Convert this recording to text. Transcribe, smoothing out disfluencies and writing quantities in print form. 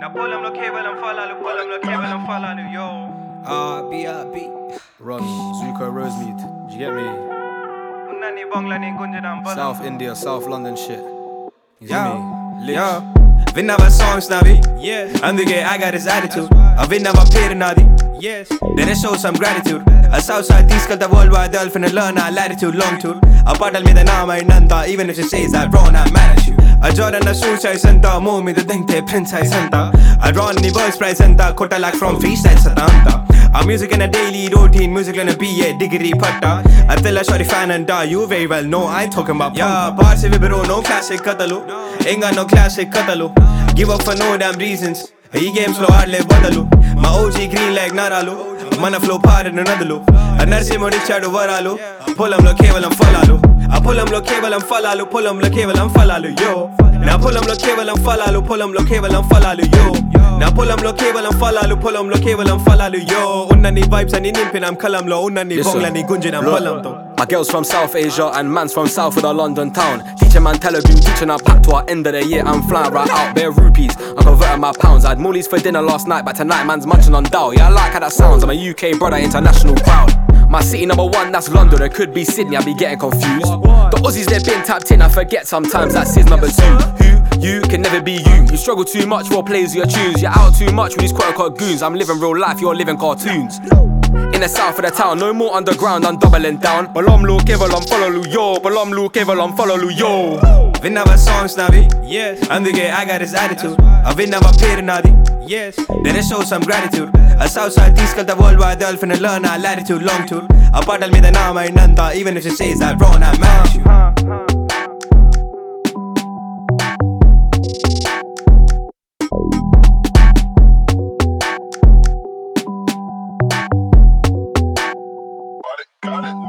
Now pull them, look కేవలం ఫలాలు, pull them, look కేవలం ఫలాలు, yo. RBRB. Run, Zuko Rosemead. Do you get me? ఉన్న నీ బొంగ్లని గుంజడం బలం. South India, South London shit. You Yo, get me? yo. Vinnava songs navi. Yes, అందుకే I got his attitude. Vinnava పేరు నాది. yes. Then I show some gratitude. A Southside తీసుకెళ్తా worldwide dolphin and learn our latitude long tour. A పాటల మీద నామైనంత even if she says that wrong I'm mad at you. A Jordan a shoe size అంతా మో మీద దింటే print size అంతా. I drawn the voice price అంతా కొట్టలాక్ from freestyle అంతా. A music in a daily routine, music in a BA degree patta. I tell a shorty fan and you very well know I ain't talking about yeah, bars if bro no classic katalu. Ain't got no classic katalu. Give up for no damn reasons. ఈ games లో ఆడలే బదలు మా OG green like నరాలు మన flow పారిన నదులు నరసింహుడిచ్చాడు వరాలు పొలంలో కేవలం ఫలాలు ఆ పొలంలో కేవలం ఫలాలు పొలంలో కేవలం ఫలాలు యో నా పొలంలో కేవలం ఫలాలు పొలంలో కేవలం ఫలాలు యో నా పొలంలో కేవలం ఫలాలు పొలంలో కేవలం ఫలాలు యో ఉన్నన్ని వైబ్స్ అని నింపినాం కలంలో ఉన్నన్ని బొంగ్లని గుంజినాం పొలంతో. My girl's from South Asia and man's from South of the London town. Teaching man Telugu, teaching our pack to our end of the year. I'm flying right out, bare rupees. I'm converting my pounds. I had Moolies for dinner last night, but tonight man's munching on dough. Yeah, I like how that sounds. I'm a UK brother, international crowd. My city number one, that's London. It could be Sydney, I be getting confused. The Aussies, they've been tapped in. I forget sometimes that's his number two. Who? You can never be you. You struggle too much for plays you choose. You're out too much with these quote-unquote goons. I'm living real life, you're living cartoons. In the south of the town, no more underground, I'm doubling down. Balomlu kevalam follow yo, balomlu kevalam follow yo. Vinnava songs navi, Yes, అందుకే I got his attitude. Vinnava పేరు నాది. yes. Then I show some gratitude. A Southside తీసుకెళ్తా worldwide dolphin and learn our latitude long tour. A పాటల మీద నామైనంత even if she says that wrong I'm mad at you. Got it.